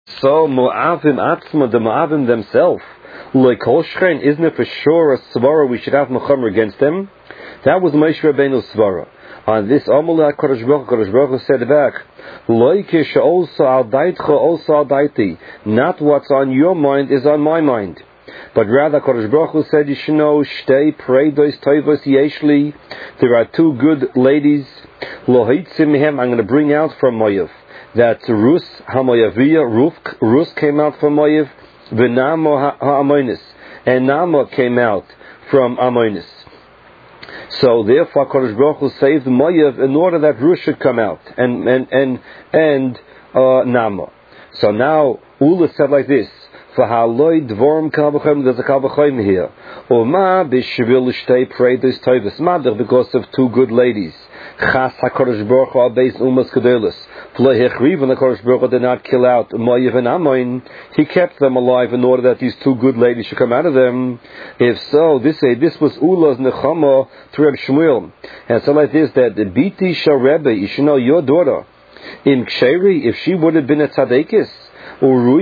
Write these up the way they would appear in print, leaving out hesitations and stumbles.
So Moavim Atzma, the Moavim themselves, like Kolshchein, isn't it for sure a svara we should have mechamer against them? That was Moshe Rabbeinu's svara. On this, Amalei HaKadosh Baruch Hu said back, Loike also al daitcha also al daiti. Not what's on your mind is on my mind. But rather, Kadosh Baruch Hu said, you should know, Shtei Preidos Toivos Yeshli. There are two good ladies. Lohitzim Mehem, I'm going to bring out from Moav. That's Rus HaMoaviyah. Rus came out from Moav. V'Namo HaAmonis. And Namo came out from Amonis. So therefore, Kadosh Baruch Hu saved Moav in order that Rus should come out. And Namo. So now, Ula said like this. There's a Kalvachayim here. Because of two good ladies. Chas HaKadosh Baruch Hu al-Beis Umas Kedolos. When the Kadosh Baruch Hu did not kill out Moav and Ammon, He kept them alive in order that these two good ladies should come out of them. If so, this was Ula's Nechama to Reb Shmuel. And so like this, that the Biti Shal Rebbe, you should know your daughter, in Ksheri, if she would have been a Tzadekis, and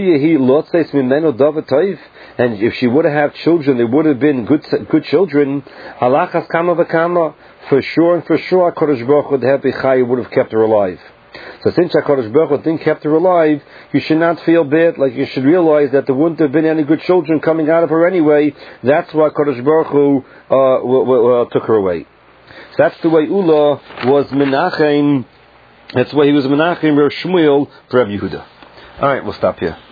if she would have children, they would have been good children. Alachas kama v'kama, for sure, HaKadosh Baruch Hu would have kept her alive. So since HaKadosh Baruch Hu didn't kept her alive, you should not feel bad. Like you should realize that there wouldn't have been any good children coming out of her anyway. That's why HaKadosh Baruch Hu took her away. So that's the way Ula was Menachem. That's why he was Menachem Reb Shmuel for Reb Yehuda. All right, we'll stop here.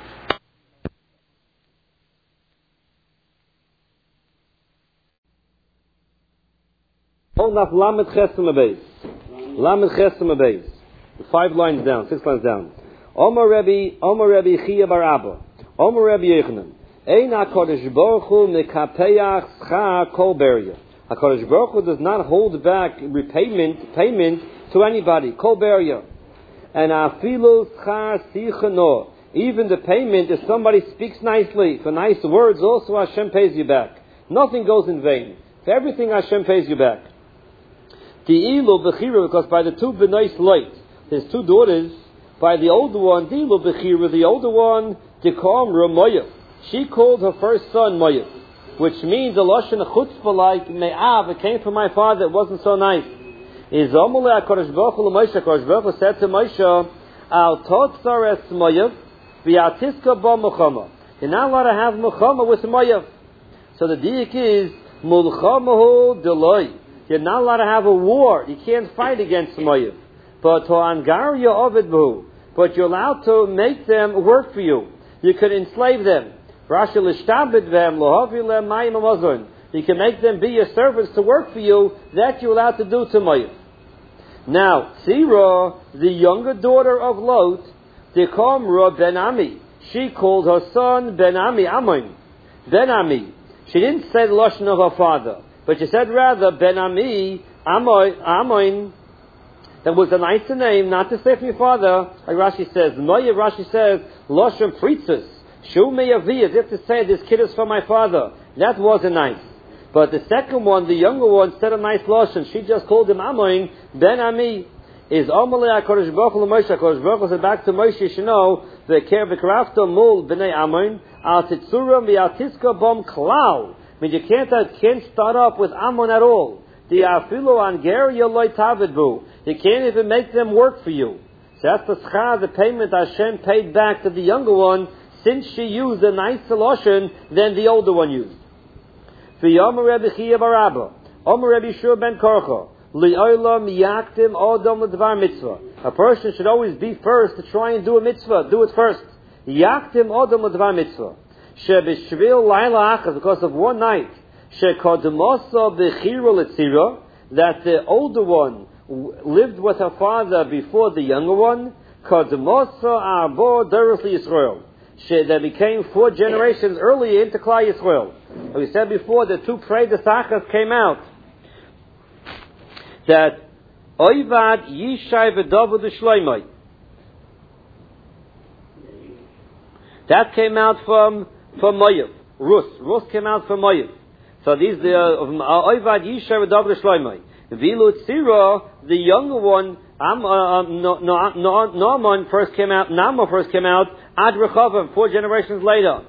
Lamed Chesem Abeis. 5 lines down, 6 lines down. Omer Rebbe Chia bar Abba. Omer Rebbe Yechanan. Ein HaKadosh Baruch Hu mekapeach schar kol beria. HaKadosh Baruch Hu does not hold back payment to anybody. Kol beria. And afilu schar sichano. Even the payment, if somebody speaks nicely, for nice words, also Hashem pays you back. Nothing goes in vain. For everything Hashem pays you back. Di'ilu b'chira, because by the two b'nois light, his two daughters, by the older one, Di'ilu b'chira, the older one, Dikamra Moav. She called her first son Moav, which means a lashon chutzpah like me'av. It came from my father. It wasn't so nice. Is Amalei HaKadosh Baruch Hu l'Moshe. HaKadosh Baruch Hu said to Moshe, Al totzar es Moav v'yatiska ba Muchama. You're not allowed to have Muchama with Moav. So the diuk is Mulchamahu Deloi. You're not allowed to have a war. You can't fight against Moav. But Angaria Ovidbu. But you're allowed to make them work for you. You could enslave them. You can make them be your servants to work for you. That you're allowed to do to Moav. Now, Tzira, the younger daughter of Lot, Dikamra Ben Ami. She called her son Ben Ami Ammon. Ben Ami. She didn't say the lashon of her father, but she said rather Ben Ami Ammon. That was a nicer name, not to say from your father, like Rashi says. Moav, Rashi says, lashon pritzes. Shumei Avi, as if to say this kid is from my father. That wasn't nice. But the second one, the younger one, said a nice lashon. She just called him Ammon, Ben Ami. Is Amalei HaKadosh Baruch Hu l'Moshe. HaKadosh Baruch Hu said back to Moshe, you should know, v'kerafta mul b'nei Ammon, al titzuram v'yatiska bom klal. I mean, you can't start up with Ammon at all. The afilu angeria loy tavidbu. You can't even make them work for you. So that's the schar, the payment Hashem paid back to the younger one, since she used a nicer lashon than the older one used. V'yomer Rebbe Chia bar Abba. Omer Rebbe Shur ben Korcha. Li'olam yaktim odom l'dvar mitzvah. A person should always be first to try and do a mitzvah. Do it first. Yaktim odom l'dvar mitzvah. Shebishvil laila achas, because of one night. Shekodemosa b'chira l'tzira, that the older one lived with her father before the younger one. Kodemosa arbo doros Yisrael. They became 4 generations earlier into Klal Yisrael. We said before the 2 Predesachas came out. That Oivad Yishai v'David Shloimei. That came out from Moav. Rus came out from Moav. So these Oivad Yishai v'David Shloimei. Vilu Tzira, the younger one, Naaman first came out, Ad Rechavim, 4 generations later.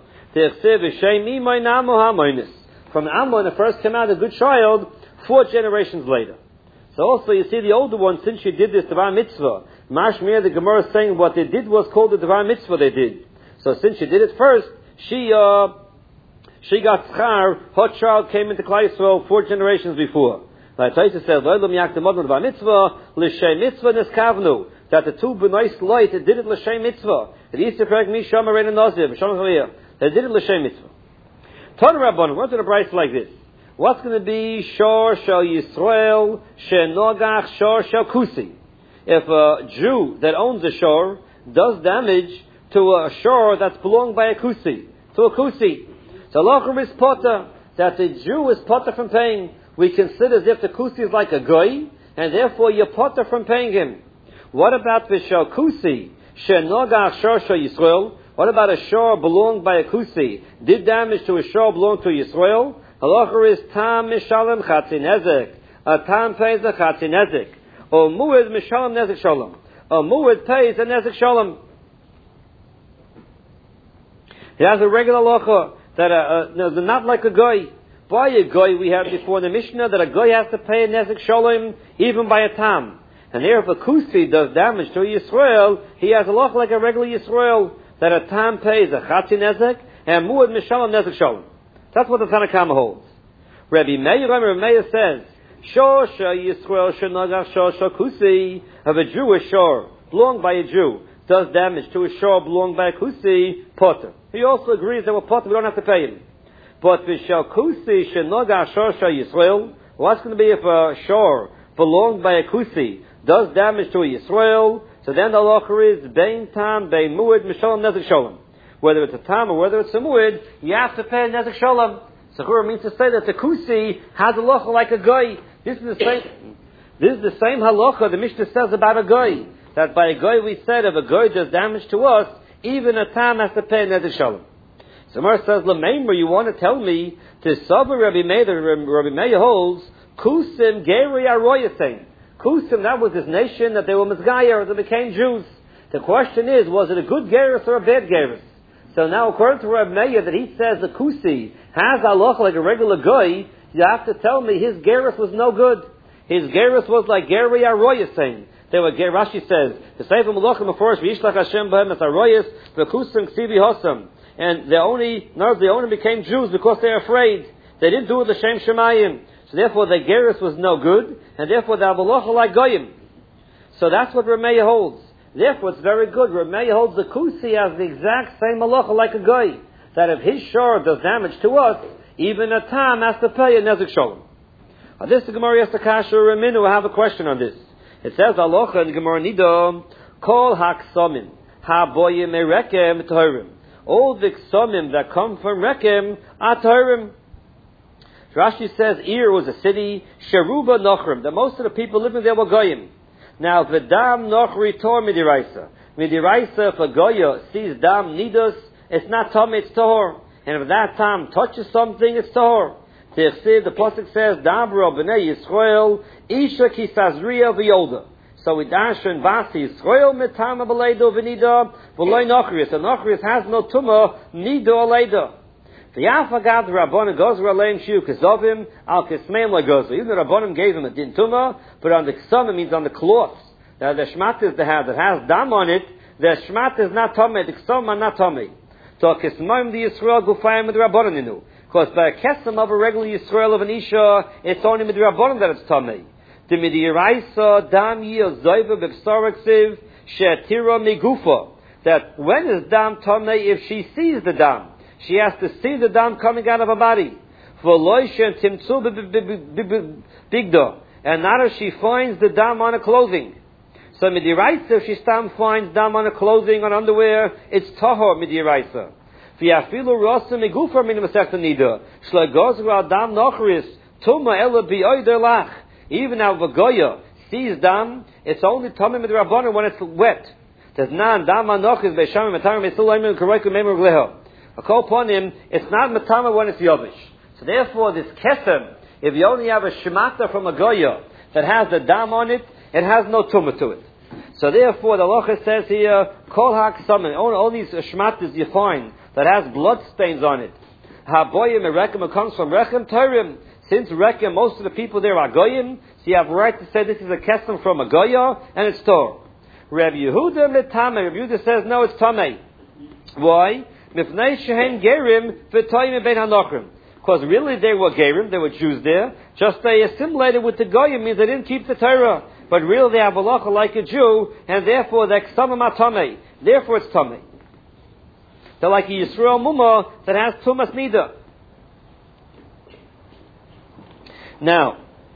From Ammon, it first came out a good child, 4 generations later. So also you see the older one, since she did this Devar Mitzvah, Mashmir, the Gemara is saying what they did was called the Devar Mitzvah they did. So since she did it first, she got schar, her child came into Klal Yisrael 4 generations before. Like Taisa says, that the 2 B'nai Slait did it l'shem mitzvah. It used to correct me, Shama Reina Nazir, they did it l'shem mitzvah. Ton Rabbanon, what's in a price like this? What's going to be Shor Shel Yisrael, Shenogach Shor Shel Kusi? If a Jew that owns a shor does damage to a shor that's belonged by a Kusi, to a Kusi, so Lochum is potter, that the Jew is potter from paying. We consider as if the Kusi is like a goy, and therefore you're potter from paying him. What about the Shel Kusi, Shenogach Shor Shel Yisrael? What about a shor belonged by a Kusi? Did damage to a shor belong to Yisrael? Halacha is tam mishalem chatzin nezek. A tam pays a chatzin nezek. Or mu'ed mishalem nezek shalom. A mu'ed pays a nezek shalom. He has a regular halacha that not like a goy. By a goy we had before in the Mishnah that a goy has to pay a nezek shalom even by a tam. And here if a kusi does damage to a Yisrael, he has a halacha like a regular Yisrael that a tam pays a chatzin nezek and mu'ed mishalem nezek shalom. That's what the Tanakama holds. Rabbi Meir says, Shor Shel Yisrael Shenogach Shor Shel Kusi, of a Jewish shor belonged by a Jew does damage to a shor belonged by a Kusi, potter. He also agrees that we're potter, we don't have to pay him. But for Shel Kusi Shenogach Shor Shel Yisrael, what's going to be if a shor belonged by a Kusi does damage to a Yisrael? So then the halacha is Bein Tam, Bein Mu'ed, Mishalom Nezek Shalom. Whether it's a tam or whether it's a mu'id, you have to pay a nezek shalom. Sechura means to say that the kusi has a halacha like a goy. This is the same halacha the Mishnah says about a goy. That by a goy we said if a goy does damage to us, even a tam has to pay a nezek shalom. So Mar says, L'meimer, you want to tell me to Savar Rabbi Meir holds kusim geri aroyasein. Kusim, that was this nation that they were Mizgayer, they became Jews. The question is, was it a good gerus or a bad gerus? So now, according to Rabbi Meir, that he says the kusi has halacha like a regular goy, you have to tell me his gerus was no good. His gerus was like geri aroyas saying. They were, Rashi says, the Sefer Malachim Meforish v'yishlach Hashem b'hem es aroyas v'kusim ksivi hosam. And they only became Jews because they're afraid. They didn't do it l'shem shemayim. So therefore, their gerus was no good, and therefore they have halacha like goyim. So that's what Rabbi Meir holds. Therefore, it's very good. Rabbi Meir holds the kusi as the exact same halacha like a goy. That if his shor does damage to us, even a tam has to pay a nezek shalom. This is the Gemara Yasakasha Raminu. I have a question on this. It says halacha in Gemara Nida, Kol haksomim haboyim erekem tohirim. All the ksomim that come from rekem are tohirim. Rashi says Ir was a city, Sheruba Nochrim. That most of the people living there were goyim. Now, the dam nochri tor midiraisa. Midiraisa, if a goya sees dam nidus, it's not tom, it's tahor. And if that tam touches something, it's tahor. The pasuk says, Dabra b'nei Yisrael, Isha kisazriya v'yolda. So we dash in Basi Yisrael mitama b'leido v'nida, v'loi nochrius. And nochrius has no tumah, nido aleida. V'yafagad Rabbanim gozer aleim shiu kizovim al kismeim legozer. Even the Rabbanim gave him a din tumah, but on the ksama means on the cloths. Now the shmat is the hat that has dam on it. The shmat is not tomei. The ksama not tomei. So kismeim the Yisrael gufayim with the Rabbanim inu. Because by a kesem of a regular Yisrael of an isha, it's only with the Rabbanim that it's tomei. The midiraisa dam yil zoiva b'psaraksiv she'atira migufa. That when is dam tomei if she sees the dam? She has to see the dam coming out of her body. And not if she finds the dam on her clothing. So midiraisa, if she finds dam on her clothing, on underwear, it's tahor midiraisa. Even now, if a goya sees dam, it's only tamim midrabanan when it's wet. There's nan dam anochis beishamim matamim esulayim kareiku memor gleho. A call upon him, it's not matama when it's yovish. So therefore, this kesem, if you only have a shemata from a goya that has the dam on it, it has no tumah to it. So therefore, the halacha says here, kol ha'ksamim, all these shmatas you find that has blood stains on it. Ha'boyim and rechem, it comes from rechem torim. Since rechem, most of the people there are goyim, so you have a right to say this is a kesem from a goya, and it's tor. Rabbi Yehuda mitamei. Rabbi Yehuda says no, it's tamei. Why? Mifnei shehen gerim v'toyim ben hanochrim. Because really they were gerim, they were Jews there. Just they assimilated with the goyim means they didn't keep the Torah. But really they have halacha like a Jew, and therefore they're ksamim atamei. Therefore it's tamei. They're like a Yisrael mumah that has tumas nida. Now,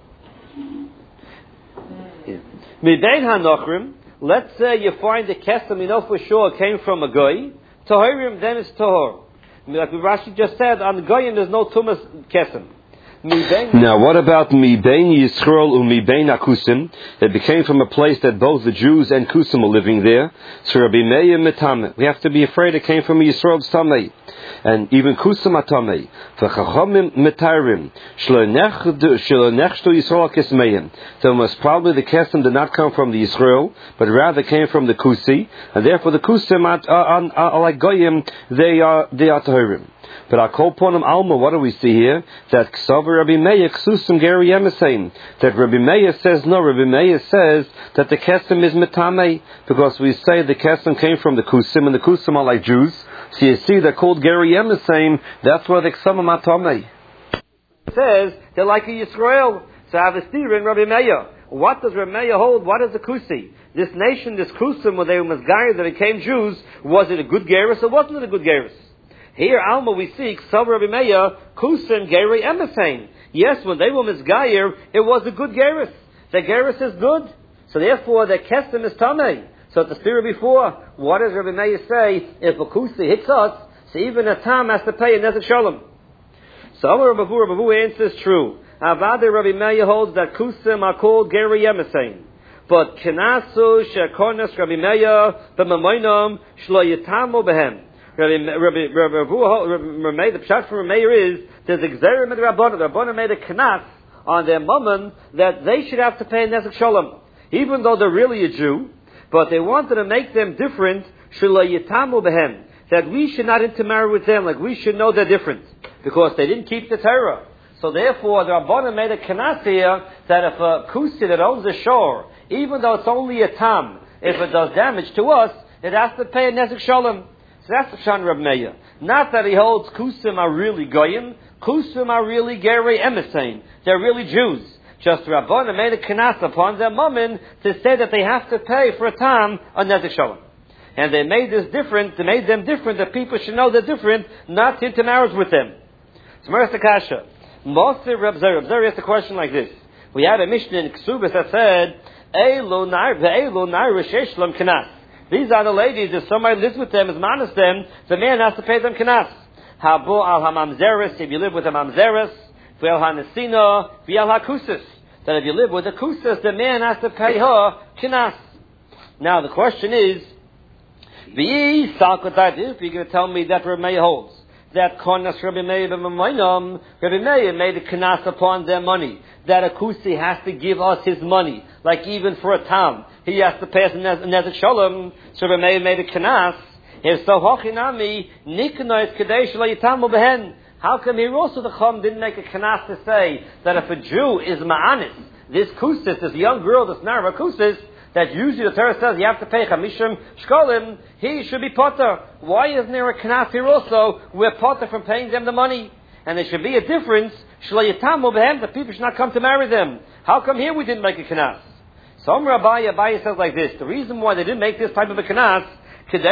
mibein hanochrim. Let's say you find a kesem, you know for sure it came from a goy. Tahirim, then it's tahor. Like Rashi just said, on the goyim there's no tumas kesem. Now, what about mibein Yisrael u'mibein akusim? It became from a place that both the Jews and Kusim were living there. So Rabbi Meir mitameh. We have to be afraid it came from Yisrael tamei, and even Kusim atamei. V'chachamim mitarim shlo nechshtu Yisrael kesmeim. So most probably the kesem did not come from the Yisrael, but rather came from the Kusi, and therefore the Kusim are like goyim. They are tahirim. But I call upon him Alma. What do we see here? That Ksavar Rabbi Meir Ksusum Geri Yemesein. That Rabbi Meir says no. Rabbi Meir says that the Kesem is Metamei, because we say the Kesem came from the Kusim, and the Kusim are like Jews. So you see, they're called Geri Yemesein. That's why the Ksama Matamei. It says they're like a Yisrael. So I have a steer in Rabbi Meir. What does Rabbi Meir hold? What is the Kusi? This nation, this Kusim, where they were Mazgayah, that became Jews, was it a good Geras or wasn't it a good Geras? Here, Alma, we see Ksav Rabbi Meir, Kusim, Geri, Emesain. Yes, when they were Mizgayer, it was a good Geras. The Geras is good. So therefore, the Kesem is Tamei. So at the spirit before, what does Rabbi Meir say? If a Kusi hits us, so even a Tam has to pay a Nezek Shalom. So Rabbi Vu answers true. Avada Rabbi Meir holds that Kusim are called Geri, Emesain. But Kenasu, Shekonas Rabbi Meir, B'mamoinam, Shlo Yitamu Behem. The pshat from Meir is there's a gzerim with the Rabbanan. The Rabbanan made a knas on their mammon that they should have to pay a nezek shalom, even though they're really a Jew. But they wanted to make them different. Shelo yitamu behem, that we should not intermarry with them. Like we should know they're different because they didn't keep the Torah. So therefore, the Rabbanan made a knas here that if a kusi that owns a shore, even though it's only a tam, if it does damage to us, it has to pay a nezek shalom. So that's the Shan Rab Meir. Not that he holds Kusim are really Goyim. Kusim are really Geri Emesain. They're really Jews. Just Rabbanan made a knas upon their mammon to say that they have to pay for a tam on Nezek Shalom. And they made this different, they made them different, that people should know they're different, not to intermarry with them. So Marasa Kasha. Mosir Rab Zer asked a question like this. We had a Mishnah in Ksubas that said, Eilu Nair Rishesh Lam Knas. These are the ladies, if somebody lives with them, is minus them, the man has to pay them kanas. Habo al hamamzeres, if you live with a mamzeres, v'el hanesina, v'el hakusis. That if you live with a kusis, the man has to pay her kanas. Now the question is, if you're going to tell me that Rabbi Meir holds, that konas Rabbi Meir b'mamoinam, Rabbi Meir made a kanas upon their money, that a kusi has to give us his money, like even for a tam. He has to pass a nezek shalom, so Rabbi Meir made a kanas. If so, hochinami niknois kadesh lo yitamu behen. How come here also the Chum didn't make a kanas to say that if a Jew is ma'anis, this kusis, this young girl, this narva kusis, that usually the Torah says you have to pay chamishim shkolim, he should be potter. Why isn't there a kanas here also? We're potter from paying them the money. And there should be a difference. Shlo yitamu behen, the people should not come to marry them. How come here we didn't make a kanas? Some Abaye says like this. The reason why they didn't make this type of a kanas